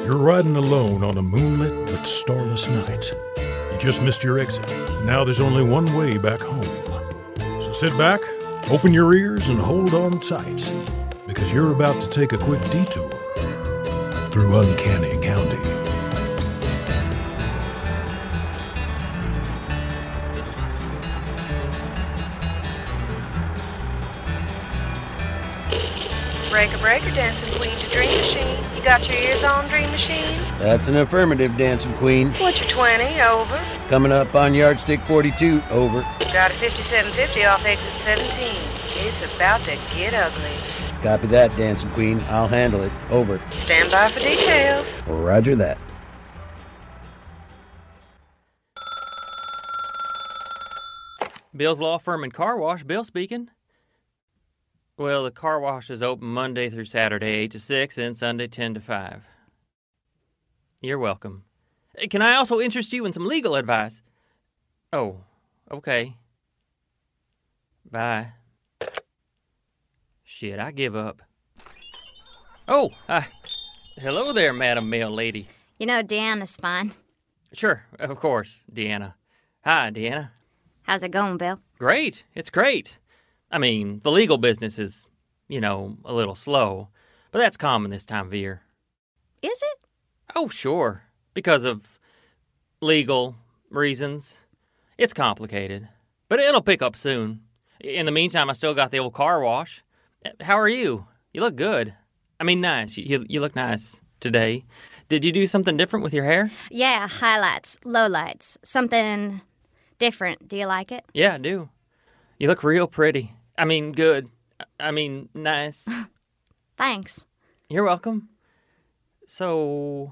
You're riding alone on a moonlit but starless night. You just missed your exit, and now there's only one way back home. So sit back, open your ears, and hold on tight, because you're about to take a quick detour through Uncanny County. Breaker, dancing queen to Dream Machine. You got your ears on, Dream Machine? That's an affirmative, Dancing Queen. What's your 20? Over. Coming up on Yardstick 42, over. Got a 5750 off exit 17. It's about to get ugly. Copy that, Dancing Queen. I'll handle it, over. Stand by for details. Roger that. Bill's Law Firm and Car Wash. Bill speaking. Well, the car wash is open Monday through Saturday, 8 to 6, and Sunday, 10 to 5. You're welcome. Can I also interest you in some legal advice? Oh, okay. Bye. Shit, I give up. Oh, hello there, Madam Mail Lady. You know, Deanna's fine. Sure, of course, Deanna. Hi, Deanna. How's it going, Bill? Great. It's great. I mean, the legal business is, a little slow, but that's common this time of year. Is it? Oh, sure. Because of legal reasons. It's complicated, but it'll pick up soon. In the meantime, I still got the old car wash. How are you? You look good. I mean, nice. You look nice today. Did you do something different with your hair? Yeah, highlights, lowlights, something different. Do you like it? Yeah, I do. You look real pretty. I mean, good. I mean, nice. Thanks. You're welcome. So...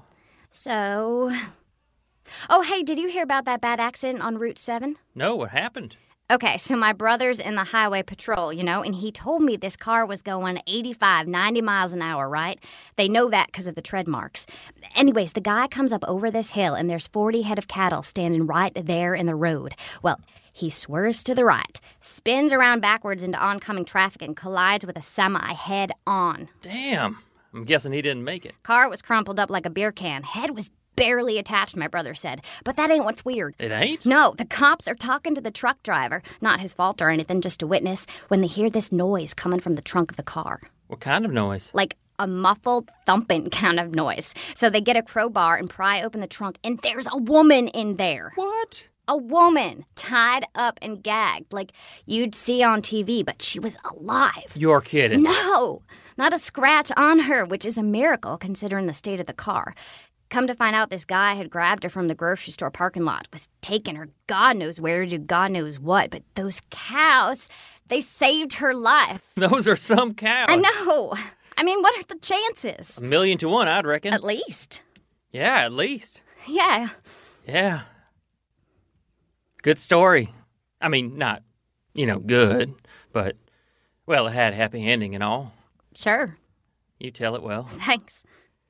Oh, hey, did you hear about that bad accident on Route 7? No, what happened? Okay, so my brother's in the highway patrol, and he told me this car was going 85, 90 miles an hour, right? They know that because of the tread marks. Anyways, the guy comes up over this hill, and there's 40 head of cattle standing right there in the road. Well, he swerves to the right, spins around backwards into oncoming traffic, and collides with a semi head on. Damn. I'm guessing he didn't make it. Car was crumpled up like a beer can. Head was barely attached, my brother said. But that ain't what's weird. It ain't? No, the cops are talking to the truck driver. Not his fault or anything, just a witness, when they hear this noise coming from the trunk of the car. What kind of noise? Like a muffled thumping kind of noise. So they get a crowbar and pry open the trunk, and there's a woman in there. What? A woman tied up and gagged like you'd see on TV, but she was alive. You're kidding. No, not a scratch on her, which is a miracle considering the state of the car. Come to find out, this guy had grabbed her from the grocery store parking lot, was taking her God knows where to do God knows what, but those cows, they saved her life. Those are some cows. I know. I mean, what are the chances? 1,000,000 to 1, I'd reckon. At least. Yeah, at least. Yeah. Yeah. Good story. I mean, not, good, but, well, it had a happy ending and all. Sure. You tell it well. Thanks.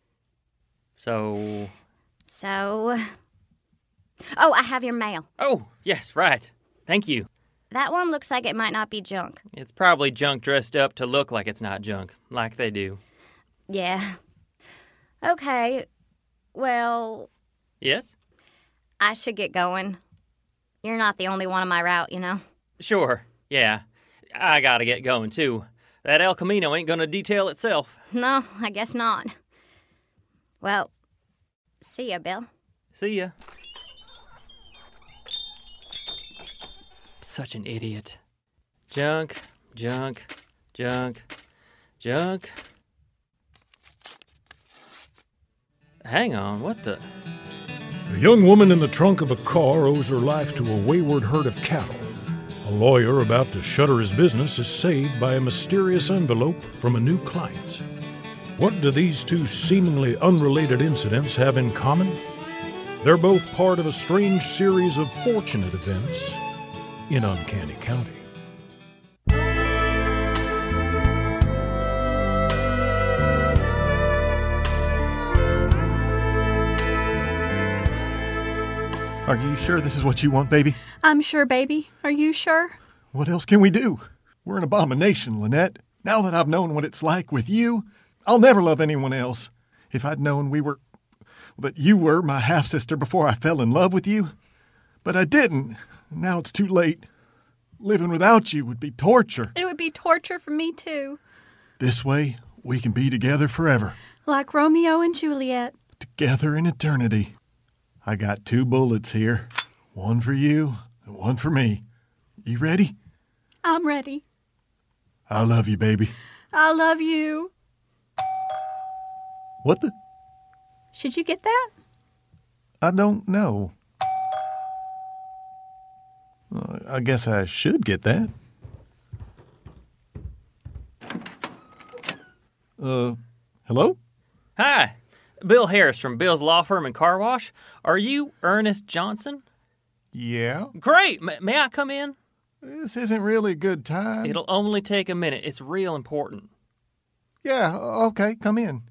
So... Oh, I have your mail. Oh, yes, right. Thank you. That one looks like it might not be junk. It's probably junk dressed up to look like it's not junk, like they do. Yeah. Okay. Well... Yes? I should get going. You're not the only one on my route, Sure, yeah. I gotta get going, too. That El Camino ain't gonna detail itself. No, I guess not. Well, see ya, Bill. See ya. Such an idiot. Junk, junk, junk, junk. Hang on, what the... A young woman in the trunk of a car owes her life to a wayward herd of cattle. A lawyer about to shutter his business is saved by a mysterious envelope from a new client. What do these two seemingly unrelated incidents have in common? They're both part of a strange series of fortunate events in Uncanny County. Are you sure this is what you want, baby? I'm sure, baby. Are you sure? What else can we do? We're an abomination, Lynette. Now that I've known what it's like with you, I'll never love anyone else. If I'd known we were that you were my half-sister before I fell in love with you. But I didn't. Now it's too late. Living without you would be torture. It would be torture for me, too. This way, we can be together forever. Like Romeo and Juliet. Together in eternity. I got 2 bullets here. One for you and one for me. You ready? I'm ready. I love you, baby. I love you. What the? Should you get that? I don't know. I guess I should get that. Hello? Hi, Bill Harris from Bill's Law Firm and Car Wash. Are you Ernest Johnson? Yeah? Great. May I come in? This isn't really a good time. It'll only take a minute. It's real important. Yeah, okay, come in.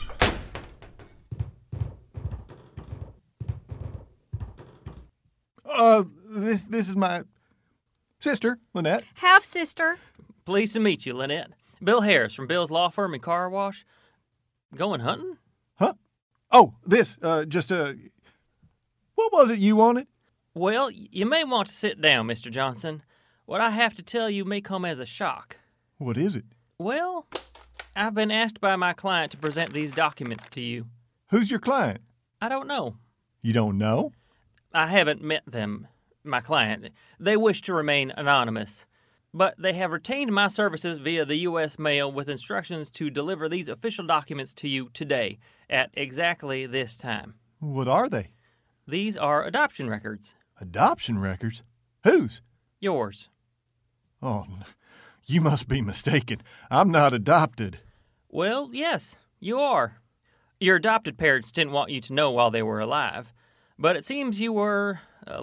This is my sister, Lynette. Half-sister. Pleased to meet you, Lynette. Bill Harris from Bill's Law Firm and Car Wash. Going hunting? Huh? Oh, what was it you wanted? Well, you may want to sit down, Mr. Johnson. What I have to tell you may come as a shock. What is it? Well, I've been asked by my client to present these documents to you. Who's your client? I don't know. You don't know? I haven't met them, my client. They wish to remain anonymous. But they have retained my services via the U.S. mail with instructions to deliver these official documents to you today at exactly this time. What are they? These are adoption records. Adoption records? Whose? Yours. Oh, you must be mistaken. I'm not adopted. Well, yes, you are. Your adopted parents didn't want you to know while they were alive. But it seems you were,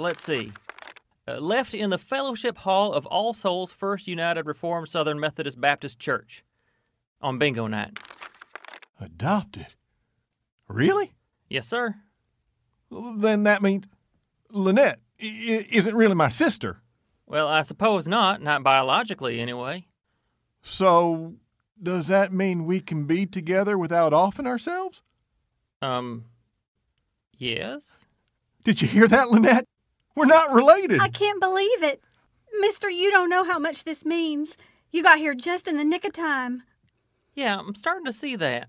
left in the Fellowship Hall of All Souls First United Reformed Southern Methodist Baptist Church on bingo night. Adopted? Really? Yes, sir. Then that means Lynette isn't really my sister. Well, I suppose not biologically anyway. So, does that mean we can be together without offing ourselves? Yes. Did you hear that, Lynette? We're not related. I can't believe it. Mister, you don't know how much this means. You got here just in the nick of time. Yeah, I'm starting to see that.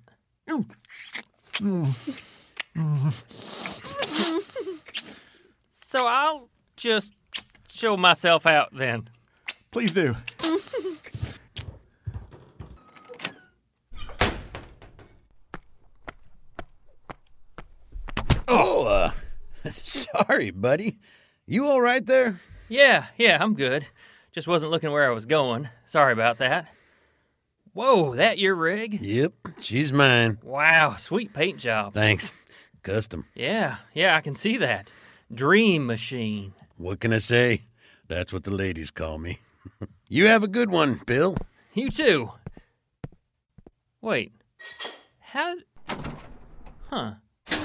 So I'll just show myself out then. Please do. Sorry, buddy. You all right there? Yeah, I'm good. Just wasn't looking where I was going. Sorry about that. Whoa, that your rig? Yep, she's mine. Wow, sweet paint job. Thanks. Custom. Yeah, I can see that. Dream machine. What can I say? That's what the ladies call me. You have a good one, Bill. You too. Wait. How... Huh.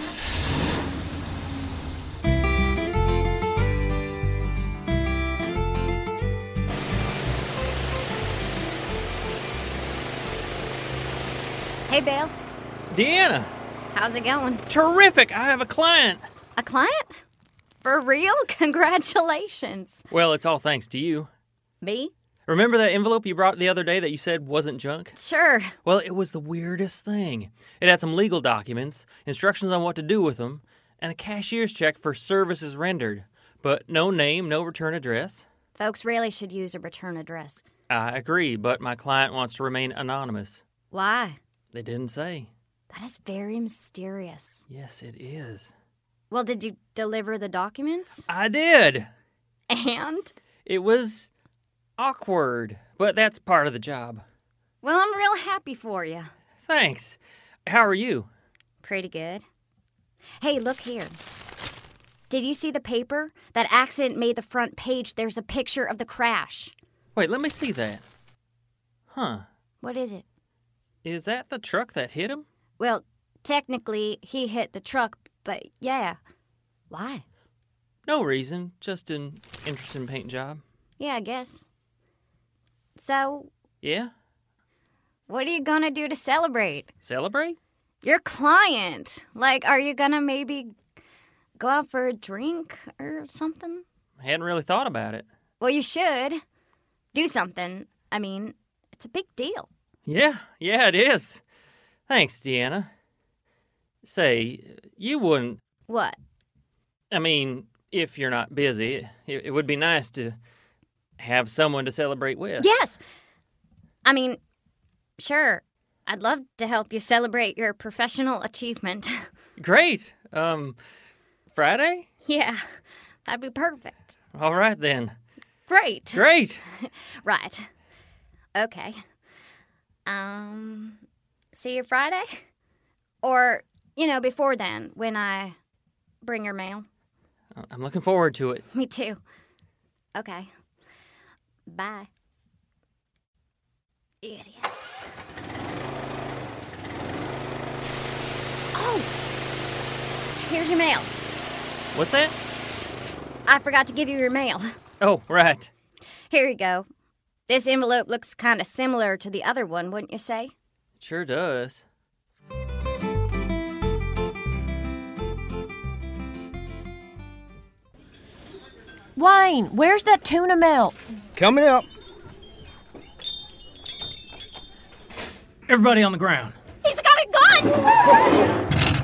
Hey, Bill. Deanna. How's it going? Terrific. I have a client. A client? For real? Congratulations. Well, it's all thanks to you. Me? Remember that envelope you brought the other day that you said wasn't junk? Sure. Well, it was the weirdest thing. It had some legal documents, instructions on what to do with them, and a cashier's check for services rendered. But no name, no return address. Folks really should use a return address. I agree, but my client wants to remain anonymous. Why? They didn't say. That is very mysterious. Yes, it is. Well, did you deliver the documents? I did. And? It was awkward, but that's part of the job. Well, I'm real happy for you. Thanks. How are you? Pretty good. Hey, look here. Did you see the paper? That accident made the front page. There's a picture of the crash. Wait, let me see that. Huh. What is it? Is that the truck that hit him? Well, technically, he hit the truck, but yeah. Why? No reason. Just an interesting paint job. Yeah, I guess. So, Yeah? what are you gonna do to celebrate? Celebrate? Your client. Like, are you gonna maybe go out for a drink or something? I hadn't really thought about it. Well, you should. Do something. I mean, it's a big deal. Yeah, it is. Thanks, Deanna. Say, you wouldn't... What? I mean, if you're not busy, it would be nice to have someone to celebrate with. Yes! I mean, sure. I'd love to help you celebrate your professional achievement. Great. Friday? Yeah, that'd be perfect. All right, then. Great. Great. Right. Okay. See you Friday? Or, before then, when I bring your mail. I'm looking forward to it. Me too. Okay. Bye. Idiot. Oh! Here's your mail. What's that? I forgot to give you your mail. Oh, right. Here you go. This envelope looks kind of similar to the other one, wouldn't you say? It sure does. Wayne, where's that tuna melt? Coming up. Everybody on the ground. He's got a gun!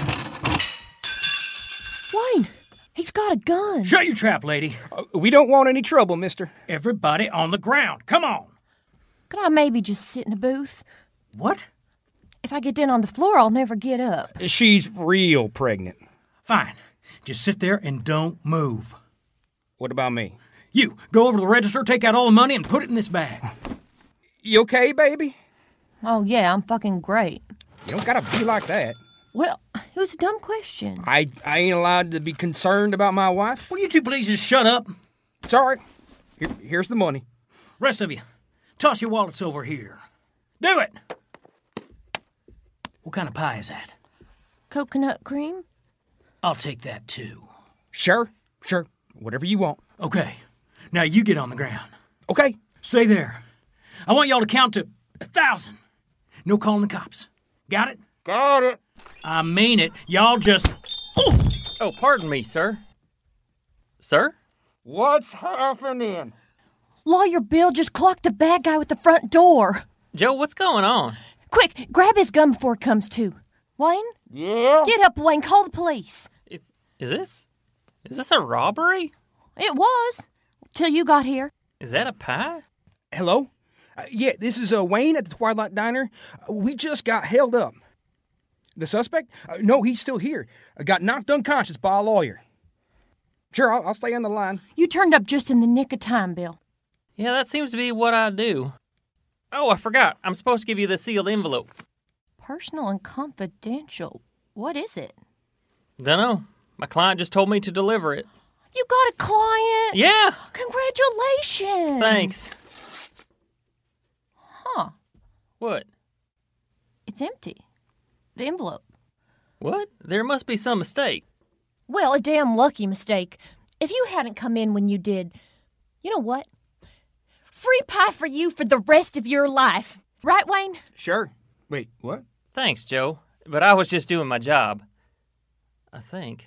Wayne, he's got a gun. Shut your trap, lady. We don't want any trouble, mister. Everybody on the ground. Come on. Could I maybe just sit in a booth? What? If I get down on the floor, I'll never get up. She's real pregnant. Fine. Just sit there and don't move. What about me? You, go over to the register, take out all the money, and put it in this bag. You okay, baby? Oh, yeah, I'm fucking great. You don't gotta be like that. Well, it was a dumb question. I ain't allowed to be concerned about my wife. Will you two please just shut up? It's all right. Here's the money. Rest of you, toss your wallets over here. Do it! What kind of pie is that? Coconut cream? I'll take that, too. Sure. Whatever you want. Okay. Now you get on the ground. Okay. Stay there. I want y'all to count to 1,000. No calling the cops. Got it? Got it. I mean it. Y'all just... Ooh! Oh, pardon me, sir. Sir? What's happening? Lawyer Bill just clocked the bad guy with the front door. Joe, what's going on? Quick, grab his gun before it comes to. Wayne? Yeah? Get up, Wayne. Call the police. Is this a robbery? It was. Till you got here. Is that a pie? Hello? Yeah, this is Wayne at the Twilight Diner. We just got held up. The suspect? No, he's still here. Got knocked unconscious by a lawyer. Sure, I'll stay on the line. You turned up just in the nick of time, Bill. Yeah, that seems to be what I do. Oh, I forgot. I'm supposed to give you the sealed envelope. Personal and confidential. What is it? Dunno. My client just told me to deliver it. You got a client? Yeah! Congratulations! Thanks. Huh. What? It's empty. The envelope. What? There must be some mistake. Well, a damn lucky mistake. If you hadn't come in when you did, you know what? Free pie for you for the rest of your life. Right, Wayne? Sure. Wait, what? Thanks, Joe. But I was just doing my job. I think.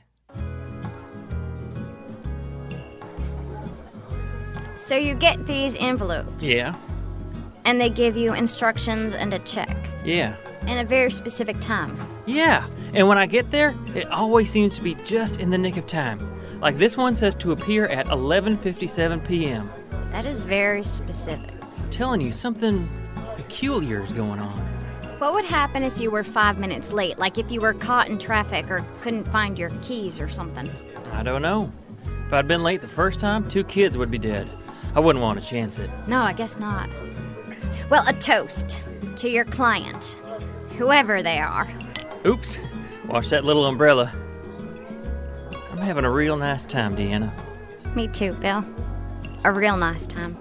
So you get these envelopes. Yeah. And they give you instructions and a check. Yeah. In a very specific time. Yeah. And when I get there, it always seems to be just in the nick of time. Like this one says to appear at 11:57 p.m. That is very specific. I'm telling you, something peculiar is going on. What would happen if you were 5 minutes late? Like if you were caught in traffic or couldn't find your keys or something? I don't know. If I'd been late the first time, 2 kids would be dead. I wouldn't want to chance it. No, I guess not. Well, a toast to your client, whoever they are. Oops. Watch that little umbrella. I'm having a real nice time, Deanna. Me too, Bill. A real nice time.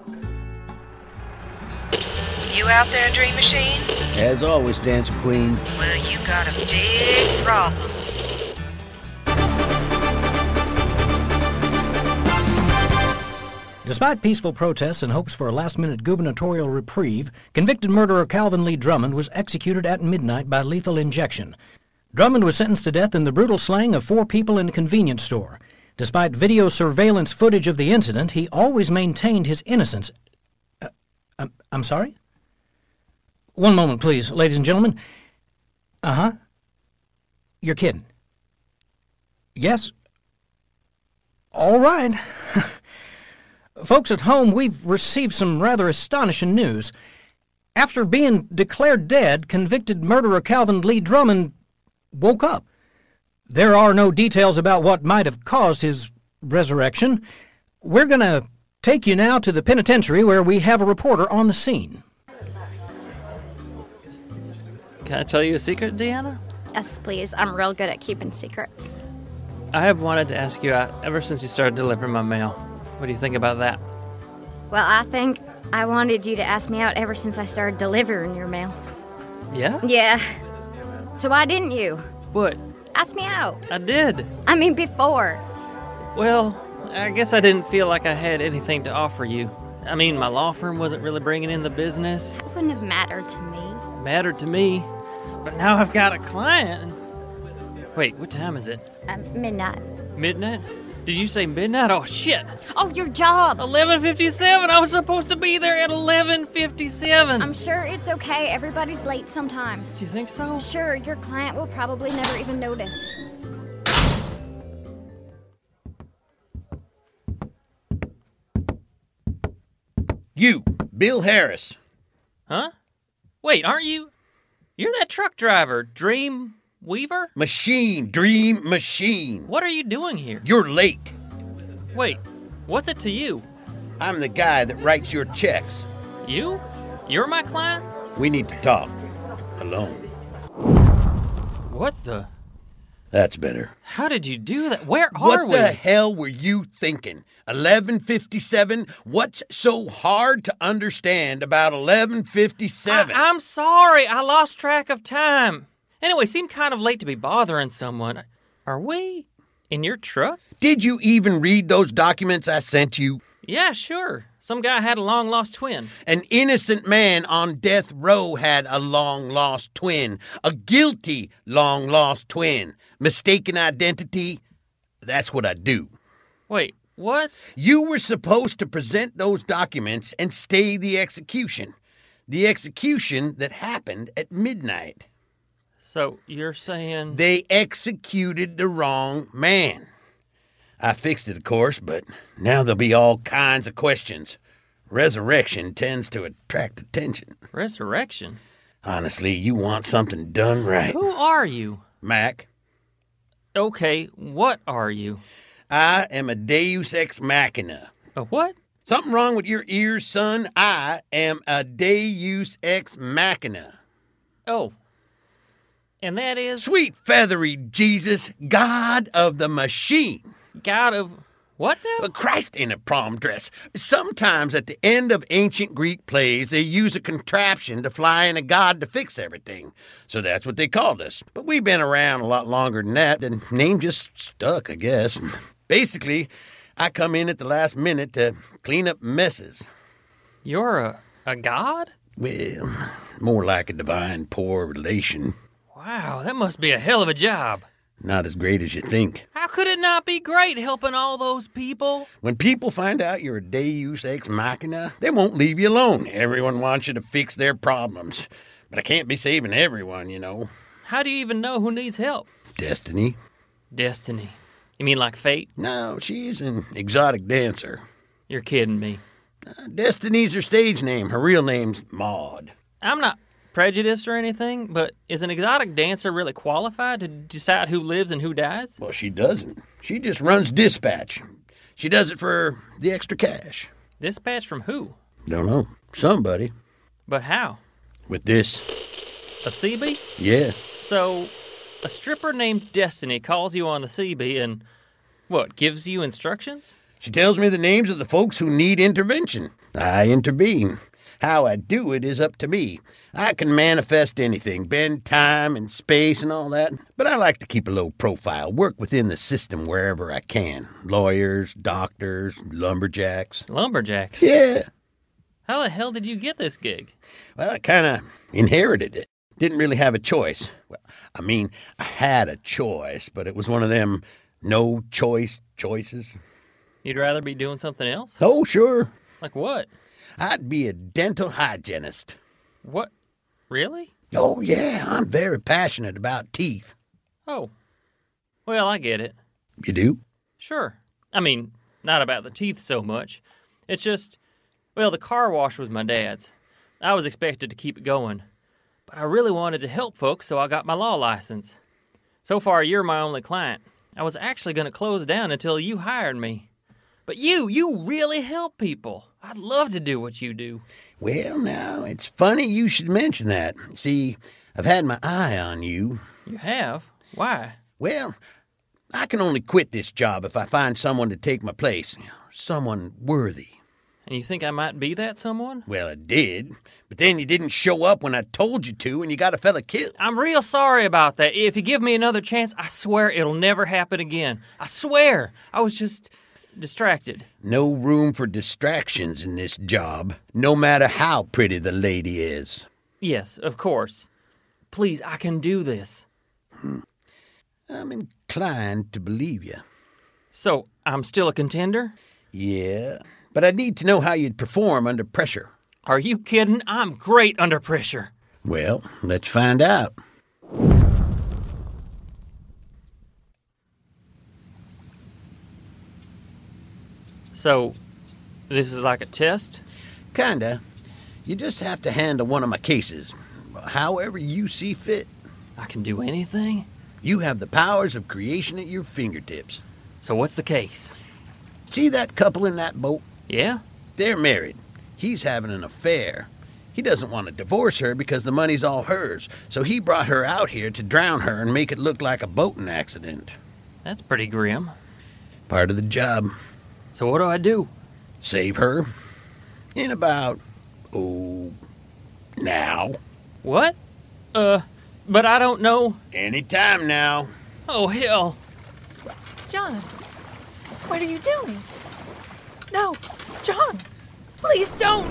You out there, Dream Machine? As always, Dancing Queen. Well, you got a big problem. Despite peaceful protests and hopes for a last-minute gubernatorial reprieve, convicted murderer Calvin Lee Drummond was executed at midnight by lethal injection. Drummond was sentenced to death in the brutal slaying of 4 people in a convenience store. Despite video surveillance footage of the incident, he always maintained his innocence. I'm sorry? One moment, please, ladies and gentlemen. Uh-huh. You're kidding. Yes? All right. Folks at home, we've received some rather astonishing news. After being declared dead, convicted murderer Calvin Lee Drummond woke up. There are no details about what might have caused his resurrection. We're going to take you now to the penitentiary where we have a reporter on the scene. Can I tell you a secret, Deanna? Yes, please. I'm real good at keeping secrets. I have wanted to ask you out ever since you started delivering my mail. What do you think about that? Well, I think I wanted you to ask me out ever since I started delivering your mail. Yeah? Yeah. So why didn't you? What? Ask me out. I did. I mean, before. Well, I guess I didn't feel like I had anything to offer you. I mean, my law firm wasn't really bringing in the business. That wouldn't have mattered to me. Mattered to me. But now I've got a client. Wait, what time is it? Midnight. Midnight? Did you say midnight? Oh, shit. Oh, your job. 11:57. I was supposed to be there at 11:57. I'm sure it's okay. Everybody's late sometimes. Do you think so? Sure, your client will probably never even notice. You, Bill Harris. Huh? Wait, aren't you? You're that truck driver, Dream Weaver? Dream Machine. What are you doing here? You're late. Wait, what's it to you? I'm the guy that writes your checks. You? You're my client? We need to talk. Alone. What the? That's better. How did you do that? Where are What we? the hell were you thinking? 11:57? What's so hard to understand about 11:57? I'm sorry. I lost track of time. Anyway, seemed kind of late to be bothering someone. Are we in your truck? Did you even read those documents I sent you? Yeah, sure. Some guy had a long-lost twin. An innocent man on death row had a long-lost twin. A guilty long-lost twin. Mistaken identity? That's what I do. Wait, what? You were supposed to present those documents and stay the execution. The execution that happened at midnight. So you're saying... They executed the wrong man. I fixed it, of course, but now there'll be all kinds of questions. Resurrection tends to attract attention. Resurrection? Honestly, you want something done right. Who are you? Mac. Okay, what are you? I am a Deus Ex Machina. A what? Something wrong with your ears, son? I am a Deus Ex Machina. Oh. And that is? Sweet feathery Jesus, God of the machine. God of what now? Christ in a prom dress. Sometimes at the end of ancient Greek plays, they use a contraption to fly in a god to fix everything. So that's what they called us. But we've been around a lot longer than that. The name just stuck, I guess. Basically, I come in at the last minute to clean up messes. You're a god? Well, more like a divine poor relation. Wow, that must be a hell of a job. Not as great as you think. How could it not be great helping all those people? When people find out you're a Deus Ex Machina, they won't leave you alone. Everyone wants you to fix their problems. But I can't be saving everyone, you know. How do you even know who needs help? Destiny. Destiny. You mean like fate? No, she's an exotic dancer. You're kidding me. Destiny's her stage name. Her real name's Maud. I'm not prejudiced or anything, but is an exotic dancer really qualified to decide who lives and who dies? Well, she doesn't. She just runs dispatch. She does it for the extra cash. Dispatch from who? Don't know. Somebody. But how? With this. A CB? Yeah. So, a stripper named Destiny calls you on the CB and, what, gives you instructions? She tells me the names of the folks who need intervention. I intervene. How I do it is up to me. I can manifest anything, bend time and space and all that. But I like to keep a low profile, work within the system wherever I can. Lawyers, doctors, lumberjacks. Lumberjacks? Yeah. How the hell did you get this gig? Well, I kind of inherited it. Didn't really have a choice. Well, I mean, I had a choice, but it was one of them no-choice choices. You'd rather be doing something else? Oh, sure. Like what? I'd be a dental hygienist. What? Really? Oh, yeah, I'm very passionate about teeth. Oh. Well, I get it. You do? Sure. I mean, not about the teeth so much. It's just, well, the car wash was my dad's. I was expected to keep it going. But I really wanted to help folks, so I got my law license. So far, you're my only client. I was actually going to close down until you hired me. But you really help people. I'd love to do what you do. Well, now, it's funny you should mention that. See, I've had my eye on you. You have? Why? Well, I can only quit this job if I find someone to take my place. Someone worthy. And you think I might be that someone? Well, I did. But then you didn't show up when I told you to, and you got a fella killed. I'm real sorry about that. If you give me another chance, I swear it'll never happen again. I swear. I was just distracted. No room for distractions in this job, no matter how pretty the lady is. Yes, of course. Please, I can do this. I'm inclined to believe you. So, I'm still a contender? Yeah, but I need to know how you'd perform under pressure. Are you kidding? I'm great under pressure. Well, let's find out. So, this is like a test? Kinda. You just have to handle one of my cases, however you see fit. I can do anything? You have the powers of creation at your fingertips. So what's the case? See that couple in that boat? Yeah? They're married. He's having an affair. He doesn't want to divorce her because the money's all hers, so he brought her out here to drown her and make it look like a boating accident. That's pretty grim. Part of the job. So what do I do? Save her. In about, now. What? But I don't know. Anytime now. Oh, hell. John, what are you doing? No, John, please don't.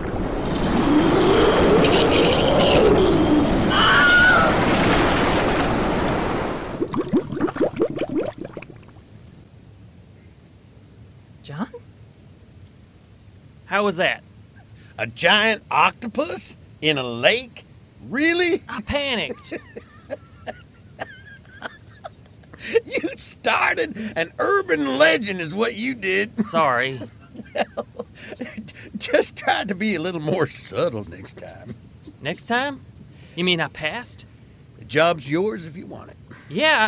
John? How was that? A giant octopus in a lake? Really? I panicked. You started an urban legend is what you did. Sorry. Well, just try to be a little more subtle next time. Next time? You mean I passed? The job's yours if you want it. Yeah.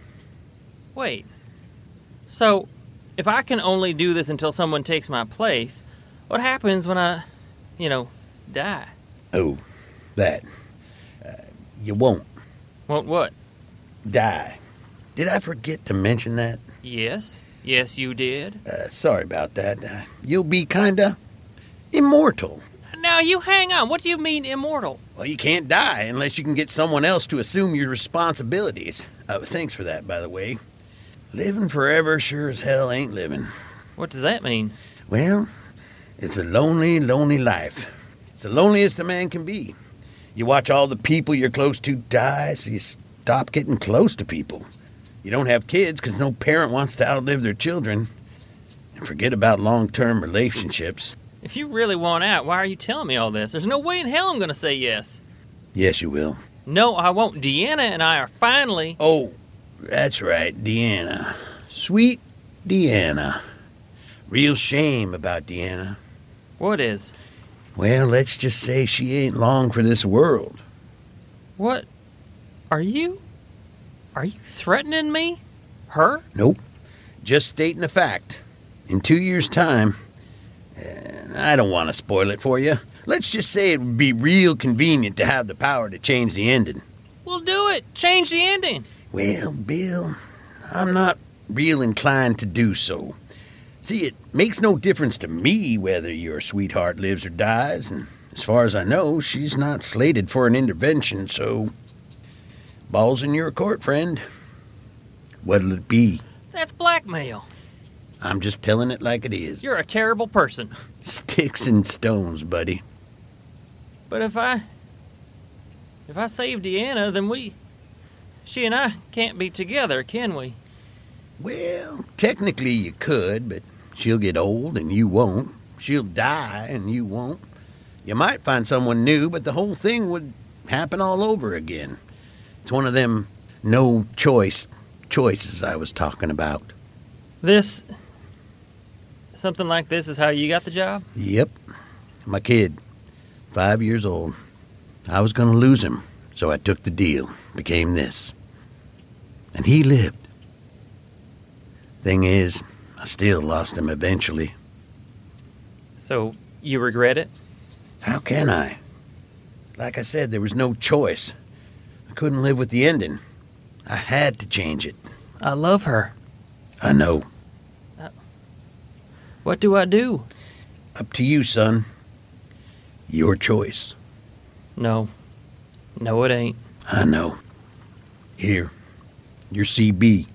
Wait. So, if I can only do this until someone takes my place, what happens when I, die? Oh, that. You won't. Won't what? Die. Did I forget to mention that? Yes. Yes, you did. Sorry about that. You'll be kinda immortal. Now, you hang on. What do you mean immortal? Well, you can't die unless you can get someone else to assume your responsibilities. Thanks for that, by the way. Living forever sure as hell ain't living. What does that mean? Well, it's a lonely, lonely life. It's the loneliest a man can be. You watch all the people you're close to die, so you stop getting close to people. You don't have kids because no parent wants to outlive their children. And forget about long-term relationships. If you really want out, why are you telling me all this? There's no way in hell I'm going to say yes. Yes, you will. No, I won't. Deanna and I are finally... Oh, that's right, Deanna. Sweet Deanna. Real shame about Deanna. What is? Well, let's just say she ain't long for this world. What? Are you threatening me? Her? Nope. Just stating a fact. In 2 years' time, I don't want to spoil it for you. Let's just say it would be real convenient to have the power to change the ending. We'll do it. Change the ending. Well, Bill, I'm not real inclined to do so. See, it makes no difference to me whether your sweetheart lives or dies, and as far as I know, she's not slated for an intervention, so... Ball's in your court, friend. What'll it be? That's blackmail. I'm just telling it like it is. You're a terrible person. Sticks and stones, buddy. But if I If I save Deanna, then she and I can't be together, can we? Well, technically you could, but she'll get old and you won't. She'll die and you won't. You might find someone new, but the whole thing would happen all over again. It's one of them choices I was talking about. Something like this is how you got the job? Yep. My kid, 5 years old. I was going to lose him, so I took the deal. Became this. And he lived. Thing is, I still lost him eventually. So, you regret it? How can I? Like I said, there was no choice. I couldn't live with the ending. I had to change it. I love her. I know. What do I do? Up to you, son. Your choice. No. No, it ain't. I know. Here. Your CB.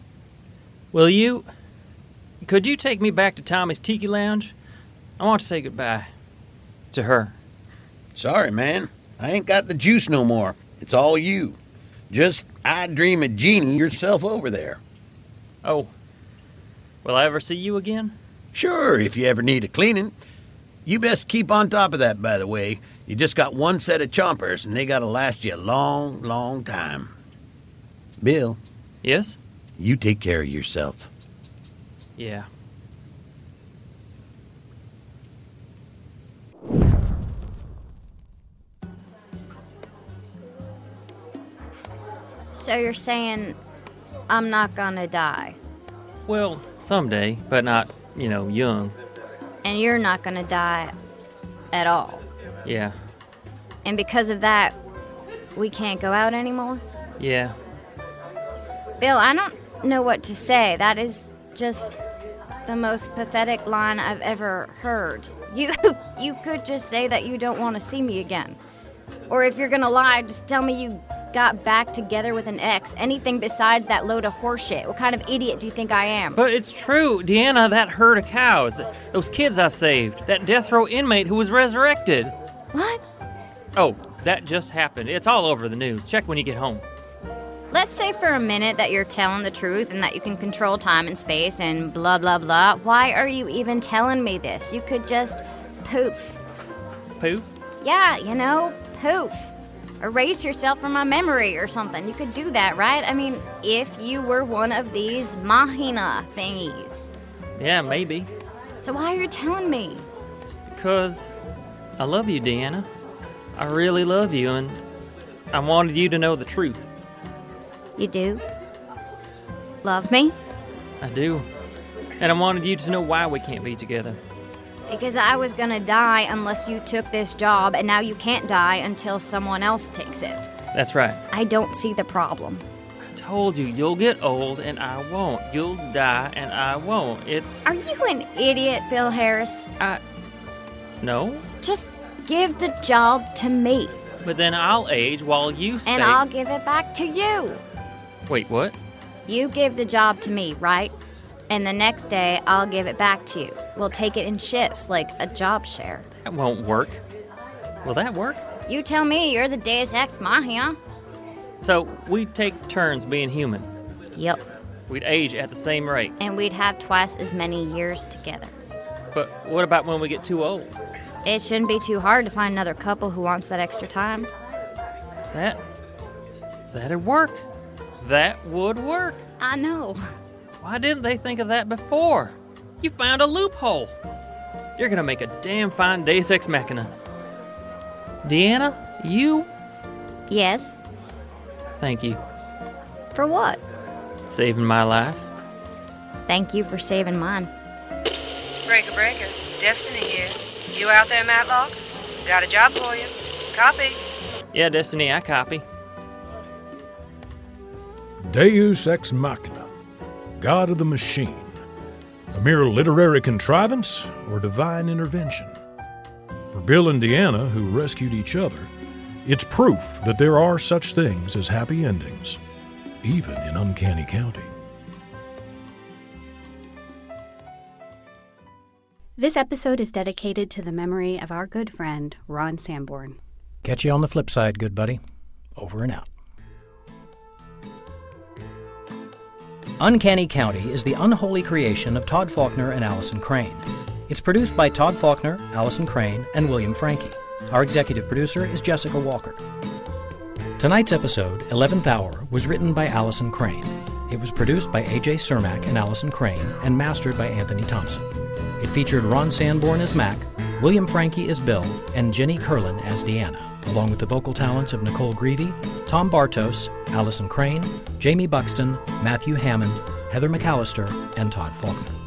Could you take me back to Tommy's Tiki Lounge? I want to say goodbye. To her. Sorry, man. I ain't got the juice no more. It's all you. Just, I dream of Jeannie yourself over there. Oh. Will I ever see you again? Sure, if you ever need a cleaning. You best keep on top of that, by the way. You just got one set of chompers, and they gotta last you a long, long time. Bill. Yes? You take care of yourself. Yeah. So you're saying I'm not gonna die? Well, someday, but not, young. And you're not gonna die at all? Yeah. And because of that, we can't go out anymore? Yeah. Bill, I don't know what to say. That is just the most pathetic line I've ever heard. You could just say that you don't want to see me again. Or if you're gonna lie, just tell me you got back together with an ex. Anything besides that load of horseshit. What kind of idiot do you think I am? But it's true. Deanna, that herd of cows, those kids I saved, that death row inmate who was resurrected. What? Oh, that just happened. It's all over the news. Check when you get home. Let's say for a minute that you're telling the truth and that you can control time and space and blah, blah, blah. Why are you even telling me this? You could just poof. Poof? Yeah, poof. Erase yourself from my memory or something. You could do that, right? I mean, if you were one of these Mahina thingies. Yeah, maybe. So why are you telling me? Because I love you, Deanna. I really love you, and I wanted you to know the truth. You do? Love me? I do. And I wanted you to know why we can't be together. Because I was gonna die unless you took this job, and now you can't die until someone else takes it. That's right. I don't see the problem. I told you, you'll get old and I won't. You'll die and I won't. Are you an idiot, Bill Harris? No. Just give the job to me. But then I'll age while you stay. And I'll give it back to you. Wait, what? You give the job to me, right? And the next day, I'll give it back to you. We'll take it in shifts, like a job share. That won't work. Will that work? You tell me. You're the Deus Ex Machina. So, we'd take turns being human. Yep. We'd age at the same rate. And we'd have twice as many years together. But what about when we get too old? It shouldn't be too hard to find another couple who wants that extra time. That'd work. That would work. I know. Why didn't they think of that before? You found a loophole. You're gonna make a damn fine Deus Ex Machina. Deanna, you? Yes? Thank you. For what? Saving my life. Thank you for saving mine. Breaker, Destiny here. You out there, Matlock? Got a job for you. Copy. Yeah, Destiny, I copy. Deus Ex Machina, God of the Machine. A mere literary contrivance or divine intervention? For Bill and Deanna, who rescued each other, it's proof that there are such things as happy endings, even in Uncanny County. This episode is dedicated to the memory of our good friend, Ron Sanborn. Catch you on the flip side, good buddy. Over and out. Uncanny County is the unholy creation of Todd Faulkner and Allison Crane. It's produced by Todd Faulkner, Allison Crane, and William Franke. Our executive producer is Jessica Walker. Tonight's episode, 11th Hour, was written by Allison Crane. It was produced by A.J. Cermak and Allison Crane and mastered by Anthony Thompson. It featured Ron Sanborn as Mac, William Franke as Bill, and Jenny Curlin as Deanna, along with the vocal talents of Nicole Greevy, Tom Bartos, Allison Crane, Jamie Buxton, Matthew Hammond, Heather McAllister, and Todd Faulkner.